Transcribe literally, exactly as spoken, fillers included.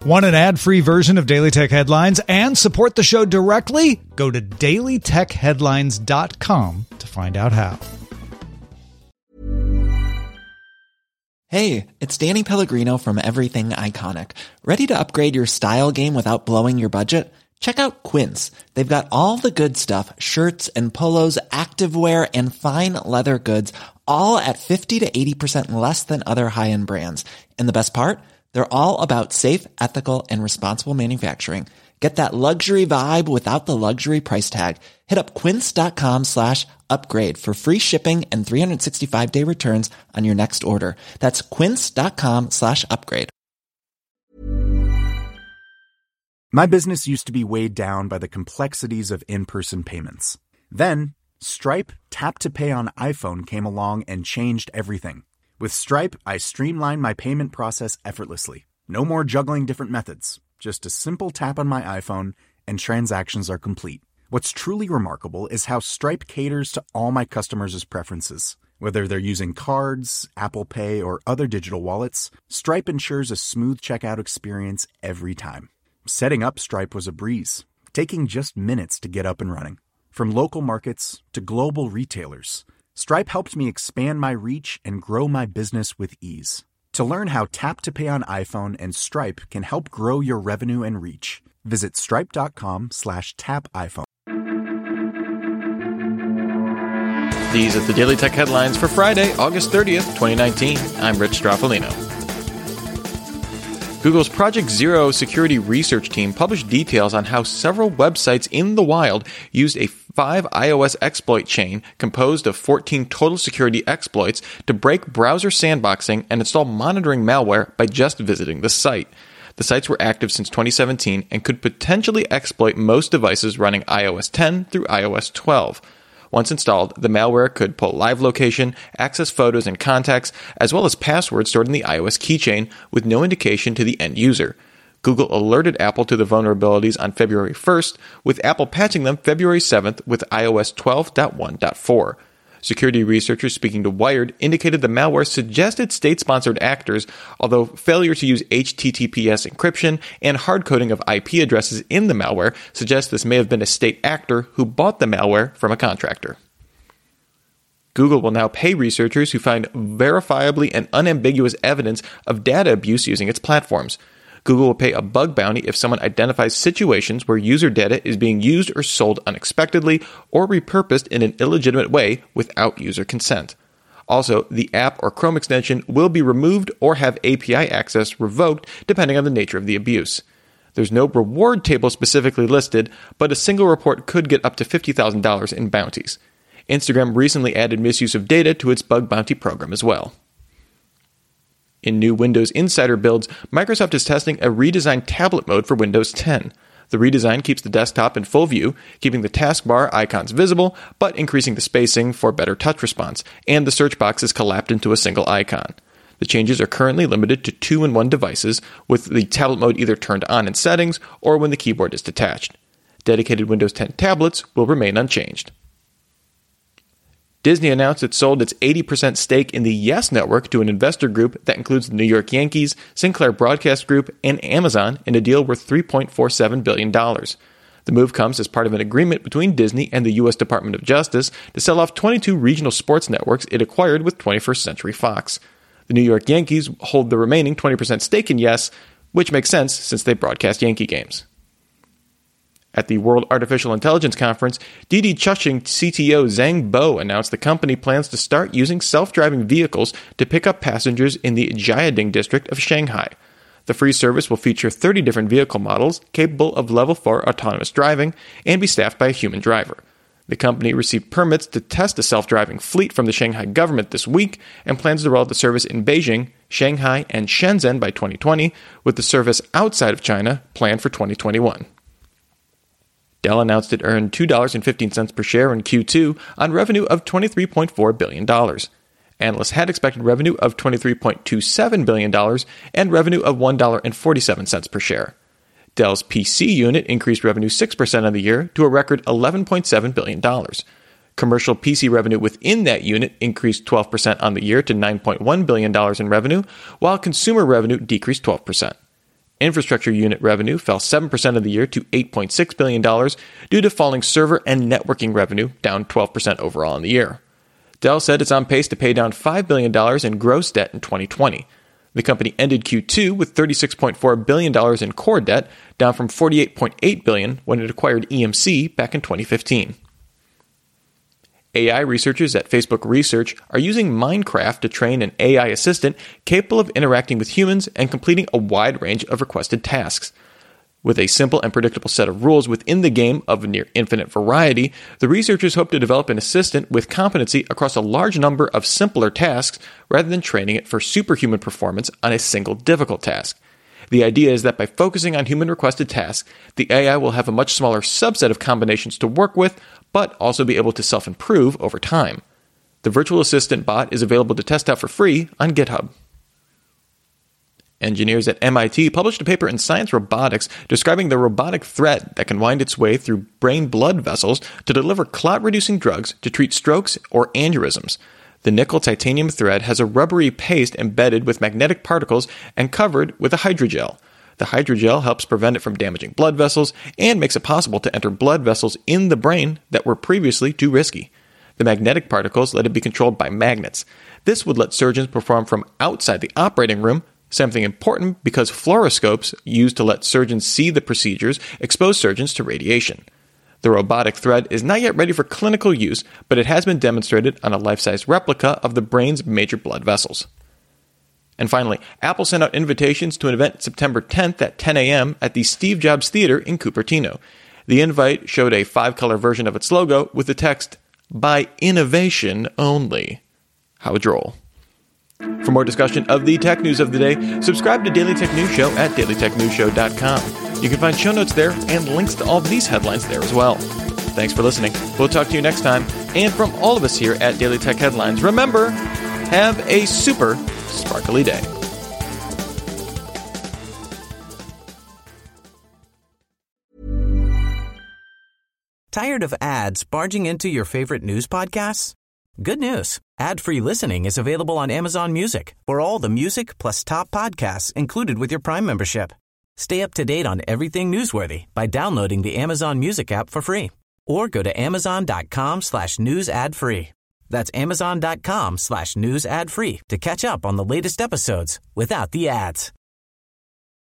Want an ad-free version of Daily Tech Headlines and support the show directly? Go to daily tech headlines dot com to find out how. Hey, it's Danny Pellegrino from Everything Iconic. Ready to upgrade your style game without blowing your budget? Check out Quince. They've got all the good stuff, shirts and polos, activewear, and fine leather goods, all at fifty to eighty percent less than other high-end brands. And the best part? They're all about safe, ethical, and responsible manufacturing. Get that luxury vibe without the luxury price tag. Hit up quince.com slash upgrade for free shipping and three sixty-five day returns on your next order. That's quince.com slash upgrade. My business used to be weighed down by the complexities of in-person payments. Then, Stripe Tap to Pay on iPhone came along and changed everything. With Stripe, I streamlined my payment process effortlessly. No more juggling different methods. Just a simple tap on my iPhone and transactions are complete. What's truly remarkable is how Stripe caters to all my customers' preferences. Whether they're using cards, Apple Pay, or other digital wallets, Stripe ensures a smooth checkout experience every time. Setting up Stripe was a breeze, taking just minutes to get up and running. From local markets to global retailers, Stripe helped me expand my reach and grow my business with ease. To learn how Tap to Pay on iPhone and Stripe can help grow your revenue and reach, visit stripe.com slash tap iPhone. These are the Daily Tech Headlines for Friday, August thirtieth, twenty nineteen. I'm Rich Stroffolino. Google's Project Zero security research team published details on how several websites in the wild used a five iOS exploit chain composed of fourteen total security exploits to break browser sandboxing and install monitoring malware by just visiting the site. The sites were active since twenty seventeen and could potentially exploit most devices running i O S ten through i O S twelve. Once installed, the malware could pull live location, access photos and contacts, as well as passwords stored in the iOS keychain with no indication to the end user. Google alerted Apple to the vulnerabilities on February first, with Apple patching them February seventh with i O S twelve point one point four. Security researchers speaking to Wired indicated the malware suggested state-sponsored actors, although failure to use H T T P S encryption and hard-coding of I P addresses in the malware suggests this may have been a state actor who bought the malware from a contractor. Google will now pay researchers who find verifiably and unambiguous evidence of data abuse using its platforms. Google will pay a bug bounty if someone identifies situations where user data is being used or sold unexpectedly or repurposed in an illegitimate way without user consent. Also, the app or Chrome extension will be removed or have A P I access revoked depending on the nature of the abuse. There's no reward table specifically listed, but a single report could get up to fifty thousand dollars in bounties. Instagram recently added misuse of data to its bug bounty program as well. In new Windows Insider builds, Microsoft is testing a redesigned tablet mode for Windows ten. The redesign keeps the desktop in full view, keeping the taskbar icons visible, but increasing the spacing for better touch response, and the search box is collapsed into a single icon. The changes are currently limited to two-in-one devices, with the tablet mode either turned on in settings or when the keyboard is detached. Dedicated Windows ten tablets will remain unchanged. Disney announced it sold its eighty percent stake in the Yes Network to an investor group that includes the New York Yankees, Sinclair Broadcast Group, and Amazon in a deal worth three point four seven billion dollars. The move comes as part of an agreement between Disney and the U S Department of Justice to sell off twenty-two regional sports networks it acquired with twenty-first Century Fox. The New York Yankees hold the remaining twenty percent stake in Yes, which makes sense since they broadcast Yankee games. At the World Artificial Intelligence Conference, Didi Chuxing C T O Zhang Bo announced the company plans to start using self-driving vehicles to pick up passengers in the Jiading district of Shanghai. The free service will feature thirty different vehicle models capable of level four autonomous driving and be staffed by a human driver. The company received permits to test a self-driving fleet from the Shanghai government this week and plans to roll out the service in Beijing, Shanghai, and Shenzhen by twenty twenty, with the service outside of China planned for twenty twenty-one. Dell announced it earned two dollars and fifteen cents per share in Q two on revenue of twenty-three point four billion dollars. Analysts had expected revenue of twenty-three point two seven billion dollars and revenue of one dollar and forty-seven cents per share. Dell's P C unit increased revenue six percent on the year to a record eleven point seven billion dollars. Commercial P C revenue within that unit increased twelve percent on the year to nine point one billion dollars in revenue, while consumer revenue decreased twelve percent. Infrastructure unit revenue fell seven percent of the year to eight point six billion dollars due to falling server and networking revenue, down twelve percent overall in the year. Dell said it's on pace to pay down five billion dollars in gross debt in twenty twenty. The company ended Q two with thirty-six point four billion dollars in core debt, down from forty-eight point eight billion dollars when it acquired E M C back in twenty fifteen. A I researchers at Facebook Research are using Minecraft to train an A I assistant capable of interacting with humans and completing a wide range of requested tasks. With a simple and predictable set of rules within the game of near infinite variety, the researchers hope to develop an assistant with competency across a large number of simpler tasks rather than training it for superhuman performance on a single difficult task. The idea is that by focusing on human-requested tasks, the A I will have a much smaller subset of combinations to work with, but also be able to self-improve over time. The virtual assistant bot is available to test out for free on GitHub. Engineers at M I T published a paper in Science Robotics describing the robotic thread that can wind its way through brain blood vessels to deliver clot-reducing drugs to treat strokes or aneurysms. The nickel-titanium thread has a rubbery paste embedded with magnetic particles and covered with a hydrogel. The hydrogel helps prevent it from damaging blood vessels and makes it possible to enter blood vessels in the brain that were previously too risky. The magnetic particles let it be controlled by magnets. This would let surgeons perform from outside the operating room, something important because fluoroscopes used to let surgeons see the procedures expose surgeons to radiation. The robotic thread is not yet ready for clinical use, but it has been demonstrated on a life-size replica of the brain's major blood vessels. And finally, Apple sent out invitations to an event September tenth at ten a.m. at the Steve Jobs Theater in Cupertino. The invite showed a five-color version of its logo with the text, "By innovation only." How droll. For more discussion of the tech news of the day, subscribe to Daily Tech News Show at daily tech news show dot com. You can find show notes there and links to all of these headlines there as well. Thanks for listening. We'll talk to you next time. And from all of us here at Daily Tech Headlines, remember, have a super sparkly day. Tired of ads barging into your favorite news podcasts? Good news. Ad-free listening is available on Amazon Music for all the music plus top podcasts included with your Prime membership. Stay up to date on everything newsworthy by downloading the Amazon Music app for free or go to amazon.com slash news ad free. That's amazon.com slash news ad free to catch up on the latest episodes without the ads.